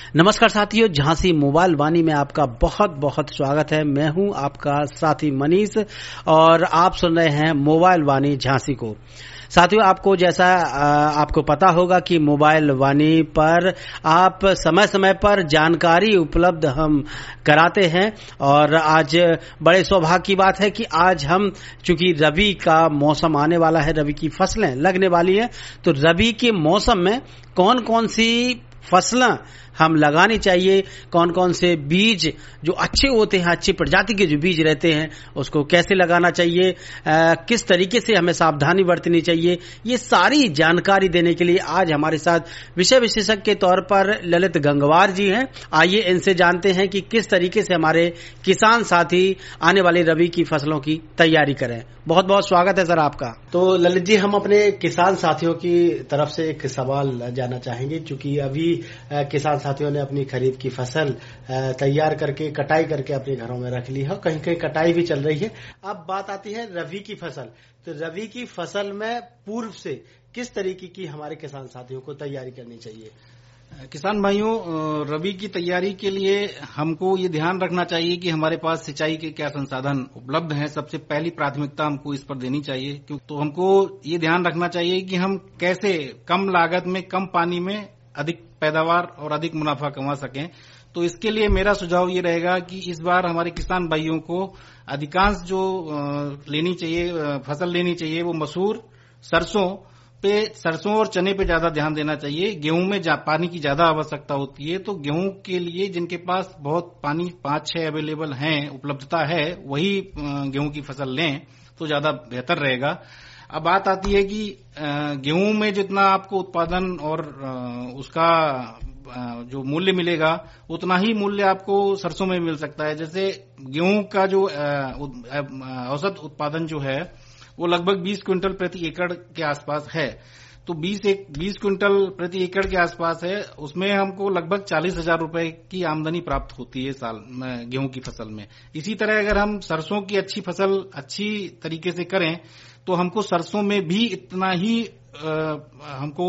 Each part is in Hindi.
नमस्कार साथियों, झांसी मोबाइल वाणी में आपका बहुत बहुत स्वागत है। मैं हूं आपका साथी मनीष और आप सुन रहे हैं मोबाइल वाणी झांसी को। साथियों, आपको जैसा आपको पता होगा कि मोबाइल वाणी पर आप समय समय पर जानकारी उपलब्ध हम कराते हैं और आज बड़े सौभाग्य की बात है कि आज हम, चूंकि रबी का मौसम आने वाला है, रबी की फसलें लगने वाली है, तो रबी के मौसम में कौन कौन सी फसलें हम लगानी चाहिए, कौन कौन से बीज जो अच्छे होते हैं, अच्छी प्रजाति के जो बीज रहते हैं, उसको कैसे लगाना चाहिए, किस तरीके से हमें सावधानी बरतनी चाहिए, ये सारी जानकारी देने के लिए आज हमारे साथ विषय विशेषज्ञ के तौर पर ललित गंगवार जी हैं। आइए इनसे जानते हैं कि किस तरीके से हमारे किसान साथी आने वाली रबी की फसलों की तैयारी करें। बहुत बहुत स्वागत है सर आपका। तो ललित जी, हम अपने किसान साथियों की तरफ से एक सवाल जानना चाहेंगे, क्योंकि अभी किसान साथियों ने अपनी खरीफ की फसल तैयार करके, कटाई करके अपने घरों में रख ली है, कहीं कहीं कटाई भी चल रही है। अब बात आती है रबी की फसल। तो रबी की फसल में पूर्व से किस तरीके की हमारे किसान साथियों को तैयारी करनी चाहिए? किसान भाइयों, रबी की तैयारी के लिए हमको ये ध्यान रखना चाहिए कि हमारे पास सिंचाई के क्या संसाधन उपलब्ध हैं। सबसे पहली प्राथमिकता हमको इस पर देनी चाहिए, क्योंकि तो हमको ये ध्यान रखना चाहिए कि हम कैसे कम लागत में, कम पानी में अधिक पैदावार और अधिक मुनाफा कमा सकें। तो इसके लिए मेरा सुझाव ये रहेगा कि इस बार हमारे किसान भाइयों को अधिकांश जो लेनी चाहिए, फसल लेनी चाहिए, वो मसूर, सरसों और चने पे ज्यादा ध्यान देना चाहिए। गेहूं में पानी की ज्यादा आवश्यकता होती है, तो गेहूं के लिए जिनके पास बहुत पानी 5-6 अवेलेबल हैं, उपलब्धता है, वही गेहूं की फसल लें तो ज्यादा बेहतर रहेगा। अब बात आती है कि गेहूं में जितना आपको उत्पादन और उसका जो मूल्य मिलेगा, उतना ही मूल्य आपको सरसों में मिल सकता है। जैसे गेहूं का जो औसत उत्पादन जो है वो लगभग 20 क्विंटल प्रति एकड़ के आसपास है। तो 20 क्विंटल प्रति एकड़ के आसपास है, उसमें हमको लगभग 40,000 रुपए की आमदनी प्राप्त होती है साल में गेहूं की फसल में। इसी तरह अगर हम सरसों की अच्छी फसल अच्छी तरीके से करें तो हमको सरसों में भी इतना ही हमको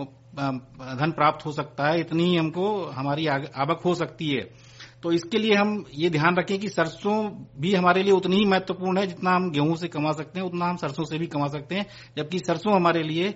धन प्राप्त हो सकता है, इतनी ही हमको हमारी आवक हो सकती है। तो इसके लिए हम ये ध्यान रखें कि सरसों भी हमारे लिए उतनी ही महत्वपूर्ण है, जितना हम गेहूं से कमा सकते हैं उतना हम सरसों से भी कमा सकते हैं। जबकि सरसों हमारे लिए,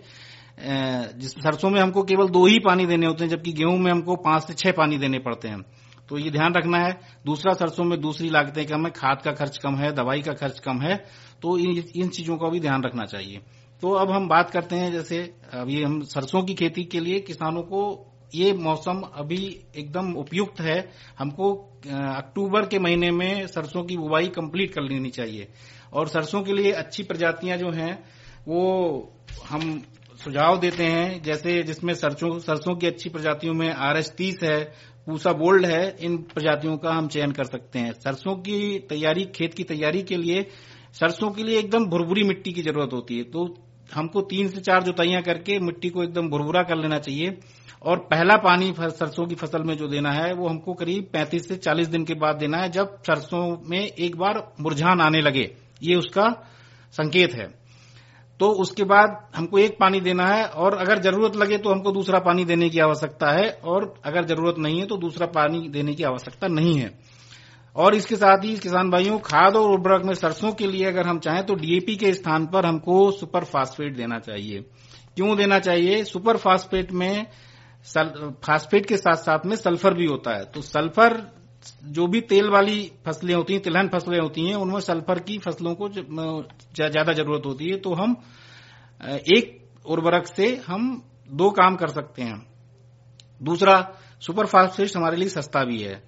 सरसों में हमको केवल 2 ही पानी देने होते हैं, जबकि गेहूं में हमको 5 से 6 पानी देने पड़ते हैं। तो ये ध्यान रखना है। दूसरा, सरसों में दूसरी लागतें कम है, खाद का खर्च कम है, दवाई का खर्च कम है, तो इन चीजों का भी ध्यान रखना चाहिए। तो अब हम बात करते हैं, जैसे अभी हम सरसों की खेती के लिए किसानों को ये मौसम अभी एकदम उपयुक्त है। हमको अक्टूबर के महीने में सरसों की बुवाई कंप्लीट कर लेनी चाहिए। और सरसों के लिए अच्छी प्रजातियां जो हैं वो हम सुझाव देते हैं, जैसे जिसमें सरसों की अच्छी प्रजातियों में RS-30 है, पूसा गोल्ड है, इन प्रजातियों का हम चयन कर सकते हैं। सरसों की तैयारी, खेत की तैयारी के लिए सरसों के लिए एकदम भुरभुरी मिट्टी की जरूरत होती है। तो हमको 3 से 4 जुताइयां करके मिट्टी को एकदम भुरभुरा कर लेना चाहिए। और पहला पानी सरसों की फसल में जो देना है वो हमको करीब 35 से 40 दिन के बाद देना है, जब सरसों में एक बार मुरझान आने लगे, ये उसका संकेत है। तो उसके बाद हमको एक पानी देना है, और अगर जरूरत लगे तो हमको दूसरा पानी देने की आवश्यकता है, और अगर जरूरत नहीं है तो दूसरा पानी देने की आवश्यकता नहीं है। और इसके साथ ही किसान भाइयों, खाद और उर्वरक में सरसों के लिए अगर हम चाहें तो DAP के स्थान पर हमको सुपर फास्फेट देना चाहिए। क्यों देना चाहिए? सुपर फास्फेट में फास्फेट के साथ साथ में सल्फर भी होता है। तो सल्फर, जो भी तेल वाली फसलें होती हैं, तिलहन फसलें होती हैं, उनमें सल्फर की फसलों को ज्यादा जरूरत होती है। तो हम एक उर्वरक से हम 2 काम कर सकते हैं। दूसरा, सुपर फास्फेट हमारे लिए सस्ता भी है।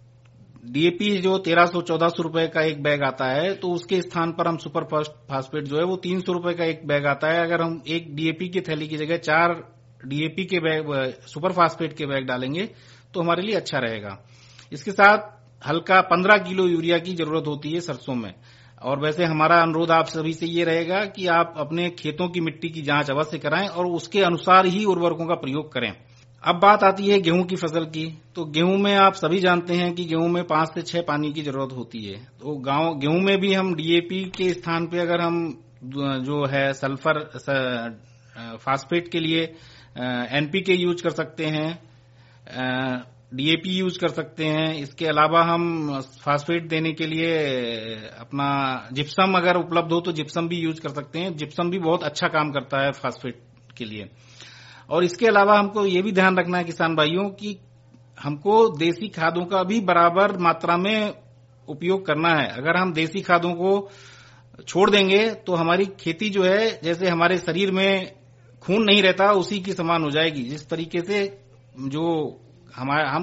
DAP जो 1300-1400 रुपए का एक बैग आता है, तो उसके स्थान पर हम सुपर फास्फेट जो है वो 300 रुपए का एक बैग आता है। अगर हम एक DAP की थैली की जगह 4 DAP के बैग, सुपर फास्फेट के बैग डालेंगे तो हमारे लिए अच्छा रहेगा। इसके साथ हल्का 15 किलो यूरिया की जरूरत होती है सरसों में। और वैसे हमारा अनुरोध आप सभी से ये रहेगा कि आप अपने खेतों की मिट्टी की जांच अवश्य कराएं और उसके अनुसार ही उर्वरकों का प्रयोग करें। अब बात आती है गेहूं की फसल की। तो गेहूं में आप सभी जानते हैं कि गेहूं में 5 से 6 पानी की जरूरत होती है। तो गेहूं में भी हम DAP के स्थान पे अगर हम जो है सल्फर फास्फेट के लिए NPK यूज कर सकते हैं। डीएपी यूज कर सकते हैं। इसके अलावा हम फास्फेट देने के लिए अपना जिप्सम अगर उपलब्ध हो तो जिप्सम भी यूज कर सकते हैं। जिप्सम भी बहुत अच्छा काम करता है फास्फेट के लिए। और इसके अलावा हमको ये भी ध्यान रखना है किसान भाइयों की हमको देसी खादों का भी बराबर मात्रा में उपयोग करना है। अगर हम देसी खादों को छोड़ देंगे तो हमारी खेती जो है जैसे हमारे शरीर में खून नहीं रहता उसी की समान हो जाएगी। जिस तरीके से जो हम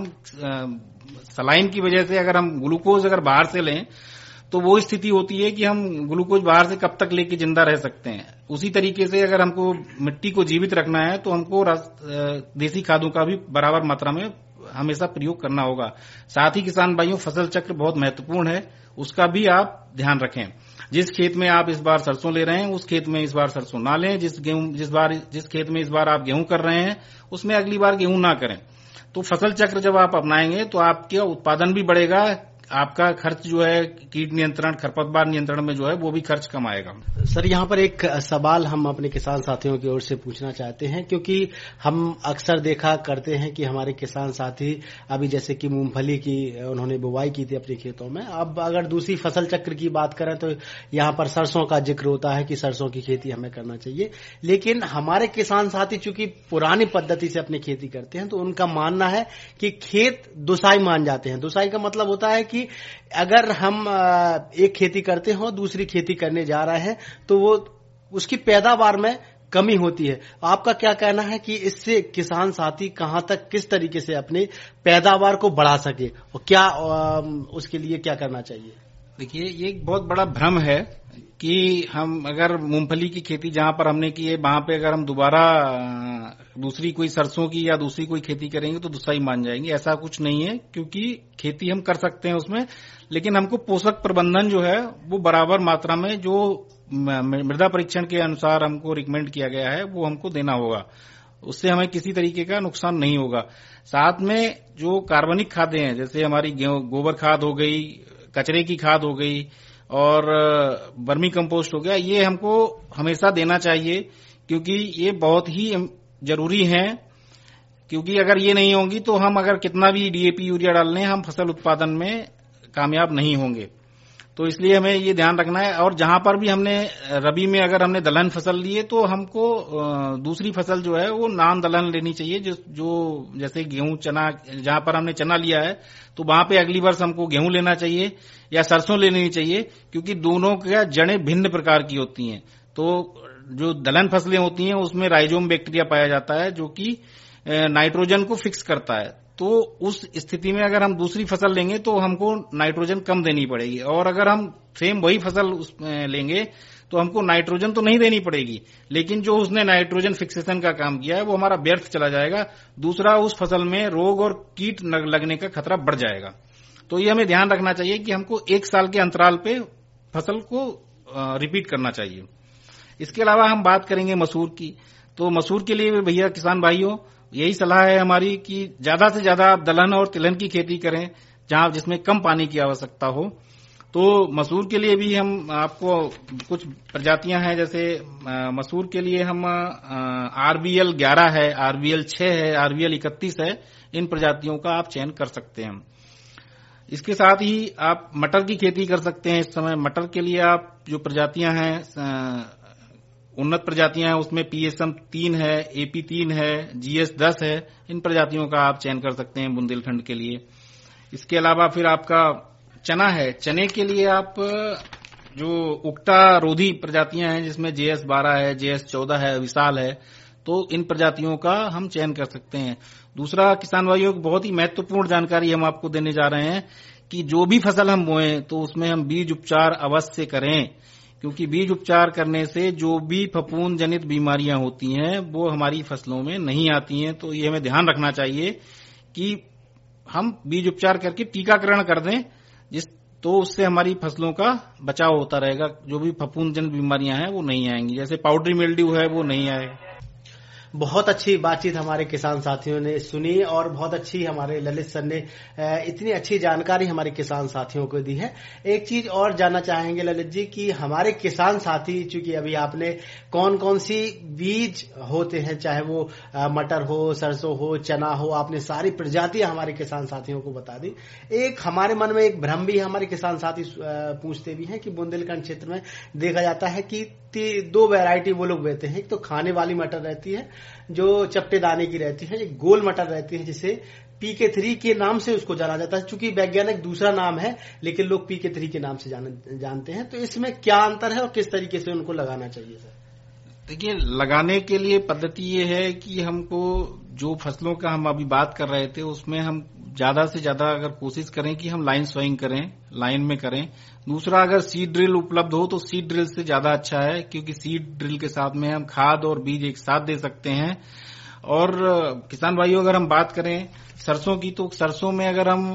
सलाइन की वजह से अगर हम ग्लूकोज अगर बाहर से लें तो वो स्थिति होती है कि हम ग्लूकोज बाहर से कब तक लेके जिंदा रह सकते हैं। उसी तरीके से अगर हमको मिट्टी को जीवित रखना है तो हमको देसी खादों का भी बराबर मात्रा में हमेशा प्रयोग करना होगा। साथ ही किसान भाइयों फसल चक्र बहुत महत्वपूर्ण है, उसका भी आप ध्यान रखें। जिस खेत में आप इस बार सरसों ले रहे हैं उस खेत में इस बार सरसों ना लें। जिस खेत में इस बार आप गेहूं कर रहे हैं उसमें अगली बार गेहूं ना करें। तो फसल चक्र जब आप अपनाएंगे तो आपका उत्पादन भी बढ़ेगा, आपका खर्च जो है कीट नियंत्रण खरपतवार नियंत्रण में जो है वो भी खर्च कम आएगा। सर यहाँ पर एक सवाल हम अपने किसान साथियों की ओर से पूछना चाहते हैं, क्योंकि हम अक्सर देखा करते हैं कि हमारे किसान साथी अभी जैसे कि मूंगफली की उन्होंने बुवाई की थी अपने खेतों में। अब अगर दूसरी फसल चक्र की बात करें तो यहाँ पर सरसों का जिक्र होता है कि सरसों की खेती हमें करना चाहिए। लेकिन हमारे किसान साथी चूंकि पुरानी पद्धति से अपनी खेती करते हैं तो उनका मानना है कि खेत दुसाई मान जाते हैं। दुसाई का मतलब होता है कि अगर हम एक खेती करते हो दूसरी खेती करने जा रहे हैं तो वो उसकी पैदावार में कमी होती है। आपका क्या कहना है कि इससे किसान साथी कहां तक किस तरीके से अपनी पैदावार को बढ़ा सके और क्या उसके लिए क्या करना चाहिए? देखिए ये एक बहुत बड़ा भ्रम है कि हम अगर मूंगफली की खेती जहां पर हमने की है वहां पे अगर हम दोबारा दूसरी कोई सरसों की या दूसरी कोई खेती करेंगे तो दुसाई मान जाएंगे। ऐसा कुछ नहीं है, क्योंकि खेती हम कर सकते हैं उसमें, लेकिन हमको पोषक प्रबंधन जो है वो बराबर मात्रा में जो मृदा परीक्षण के अनुसार हमको रिकमेंड किया गया है वो हमको देना होगा। उससे हमें किसी तरीके का नुकसान नहीं होगा। साथ में जो कार्बनिक खादें हैं जैसे हमारी गोबर खाद हो गई, कचरे की खाद हो गई और वर्मी कंपोस्ट हो गया, ये हमको हमेशा देना चाहिए क्योंकि ये बहुत ही जरूरी है। क्योंकि अगर ये नहीं होंगी तो हम अगर कितना भी डीएपी यूरिया डाल लें हम फसल उत्पादन में कामयाब नहीं होंगे। तो इसलिए हमें ये ध्यान रखना है। और जहां पर भी हमने रबी में अगर हमने दलहन फसल ली है तो हमको दूसरी फसल जो है वो नान दलहन लेनी चाहिए। जो जैसे गेहूं चना, जहां पर हमने चना लिया है तो वहां पे अगली वर्ष हमको गेहूं लेना चाहिए या सरसों लेनी चाहिए, क्योंकि दोनों की जड़ें भिन्न प्रकार की होती हैं। तो जो दलहन फसलें होती हैं उसमें राइजोम बैक्टीरिया पाया जाता है जो कि नाइट्रोजन को फिक्स करता है। तो उस स्थिति में अगर हम दूसरी फसल लेंगे तो हमको नाइट्रोजन कम देनी पड़ेगी, और अगर हम सेम वही फसल उसमें लेंगे तो हमको नाइट्रोजन तो नहीं देनी पड़ेगी, लेकिन जो उसने नाइट्रोजन फिक्सेशन का काम किया है वो हमारा व्यर्थ चला जाएगा। दूसरा, उस फसल में रोग और कीट लगने का खतरा बढ़ जाएगा। तो ये हमें ध्यान रखना चाहिए कि हमको 1 साल के अंतराल पे फसल को रिपीट करना चाहिए। इसके अलावा हम बात करेंगे मसूर की। तो मसूर के लिए भैया किसान भाइयों यही सलाह है हमारी कि ज्यादा से ज्यादा आप दलहन और तिलहन की खेती करें जहां जिसमें कम पानी की आवश्यकता हो। तो मसूर के लिए भी हम आपको कुछ प्रजातियां हैं, जैसे मसूर के लिए हम RBL 11 है, RBL 6 है, RBL 31 है, इन प्रजातियों का आप चयन कर सकते हैं। इसके साथ ही आप मटर की खेती कर सकते हैं। इस समय मटर के लिए आप जो प्रजातियां हैं उन्नत प्रजातियां हैं उसमें PSM 3 है, AP 3 है, GS 10 है, इन प्रजातियों का आप चयन कर सकते हैं बुंदेलखंड के लिए। इसके अलावा फिर आपका चना है, चने के लिए आप जो उक्टा रोधी प्रजातियां हैं जिसमें JS 12 है, JS 14 है, विशाल है, तो इन प्रजातियों का हम चयन कर सकते हैं। दूसरा किसान भाइयों की बहुत ही महत्वपूर्ण जानकारी हम आपको देने जा रहे हैं कि जो भी फसल हम बोएं तो उसमें हम बीज उपचार अवश्य करें, क्योंकि बीज उपचार करने से जो भी फफूंद जनित बीमारियां होती हैं वो हमारी फसलों में नहीं आती हैं। तो ये हमें ध्यान रखना चाहिए कि हम बीज उपचार करके टीकाकरण कर दें, तो उससे हमारी फसलों का बचाव होता रहेगा। जो भी फफूंद जनित बीमारियां हैं वो नहीं आएंगी, जैसे पाउडरी मिल्ड्यू है वो नहीं आएगा। बहुत अच्छी बातचीत हमारे किसान साथियों ने सुनी और बहुत अच्छी हमारे ललित सर ने इतनी अच्छी जानकारी हमारे किसान साथियों को दी है। एक चीज और जानना चाहेंगे ललित जी कि हमारे किसान साथी, चूंकि अभी आपने कौन कौन सी बीज होते हैं, चाहे वो मटर हो, सरसों हो, चना हो, आपने सारी प्रजातियां हमारे किसान साथियों को बता दी। एक हमारे मन में एक भ्रम भी हमारे किसान साथी पूछते भी हैं कि बुंदेलखंड क्षेत्र में देखा जाता है कि 2 वैरायटी वो लोग बोते हैं। एक तो खाने वाली मटर रहती है जो चपटे दाने की रहती है, एक गोल मटर रहती है जिसे PK3 के नाम से उसको जाना जाता है। चूंकि वैज्ञानिक दूसरा नाम है लेकिन लोग PK3 के नाम से जानते हैं। तो इसमें क्या अंतर है और किस तरीके से उनको लगाना चाहिए सर? देखिए, लगाने के लिए पद्धति ये है कि हमको जो फसलों का हम अभी बात कर रहे थे उसमें हम ज्यादा से ज्यादा अगर कोशिश करें कि हम लाइन सोइंग करें, लाइन में करें। दूसरा, अगर सीड ड्रिल उपलब्ध हो तो सीड ड्रिल से ज्यादा अच्छा है, क्योंकि सीड ड्रिल के साथ में हम खाद और बीज एक साथ दे सकते हैं। और किसान भाइयों, अगर हम बात करें सरसों की, तो सरसों में अगर हम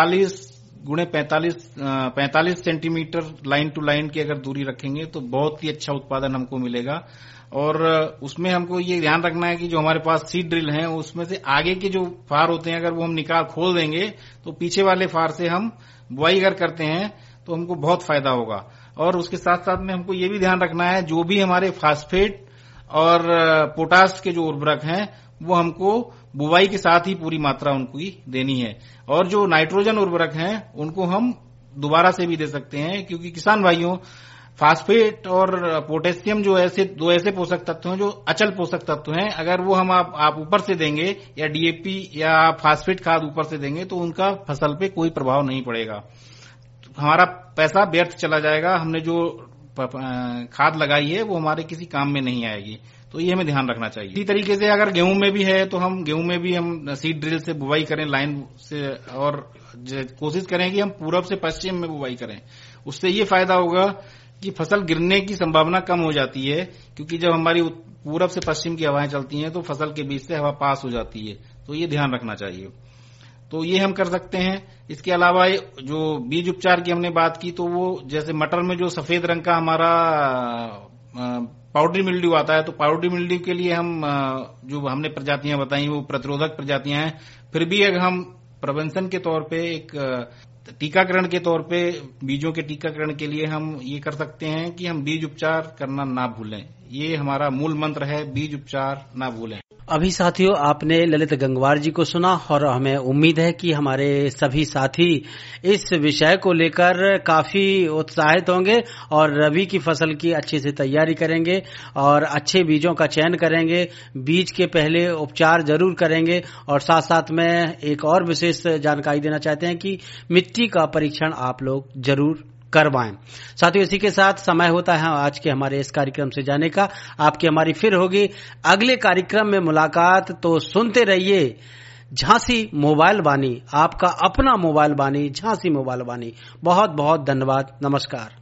45 सेंटीमीटर लाइन टू लाइन की अगर दूरी रखेंगे तो बहुत ही अच्छा उत्पादन हमको मिलेगा। और उसमें हमको ये ध्यान रखना है कि जो हमारे पास सीड ड्रिल है उसमें से आगे के जो फार होते हैं अगर वो हम खोल देंगे तो पीछे वाले फार से हम बुआई अगर करते हैं तो हमको बहुत फायदा होगा। और उसके साथ साथ में हमको ये भी ध्यान रखना है जो भी हमारे फास्फेट और पोटास के जो उर्वरक हैं वो हमको बुवाई के साथ ही पूरी मात्रा उनको ही देनी है। और जो नाइट्रोजन उर्वरक हैं उनको हम दोबारा से भी दे सकते हैं, क्योंकि किसान भाइयों, फास्फेट और पोटेशियम जो दो ऐसे पोषक तत्व हैं जो अचल पोषक तत्व हैं। अगर वो हम आप ऊपर से देंगे या DAP या फास्फेट खाद ऊपर से देंगे तो उनका फसल पे कोई प्रभाव नहीं पड़ेगा, हमारा पैसा व्यर्थ चला जाएगा। हमने जो खाद लगाई है वो हमारे किसी काम में नहीं आएगी। तो ये हमें ध्यान रखना चाहिए। इसी तरीके से अगर गेहूं में भी है तो हम गेहूं में भी हम सीड ड्रिल से बुवाई करें लाइन से, और कोशिश करें कि हम पूरब से पश्चिम में बुवाई करें। उससे ये फायदा होगा कि फसल गिरने की संभावना कम हो जाती है, क्योंकि जब हमारी पूरब से पश्चिम की हवाएं चलती हैं तो फसल के बीच से हवा पास हो जाती है। तो ये ध्यान रखना चाहिए। तो ये हम कर सकते हैं। इसके अलावा जो बीज उपचार की हमने बात की, तो वो जैसे मटर में जो सफेद रंग का हमारा पाउडरी मिल्ड्यू आता है, तो पाउडरी मिल्ड्यू के लिए हम जो हमने प्रजातियां बताई वो प्रतिरोधक प्रजातियां हैं। फिर भी अगर हम प्रिवेंशन के तौर पे एक टीकाकरण के तौर पे बीजों के टीकाकरण के लिए हम ये कर सकते हैं कि हम बीज उपचार करना ना भूलें। ये हमारा मूल मंत्र है, बीज उपचार ना भूलें। अभी साथियों, आपने ललित गंगवार जी को सुना और हमें उम्मीद है कि हमारे सभी साथी इस विषय को लेकर काफी उत्साहित होंगे और रबी की फसल की अच्छे से तैयारी करेंगे और अच्छे बीजों का चयन करेंगे। बीज के पहले उपचार जरूर करेंगे और साथ साथ में एक और विशेष जानकारी देना चाहते हैं कि मिट्टी का परीक्षण आप लोग जरूर करवाएं। साथियों, इसी के साथ समय होता है आज के हमारे इस कार्यक्रम से जाने का। आपकी हमारी फिर होगी अगले कार्यक्रम में मुलाकात। तो सुनते रहिए झांसी मोबाइल वाणी, आपका अपना मोबाइल वाणी, झांसी मोबाइल वाणी। बहुत बहुत धन्यवाद। नमस्कार।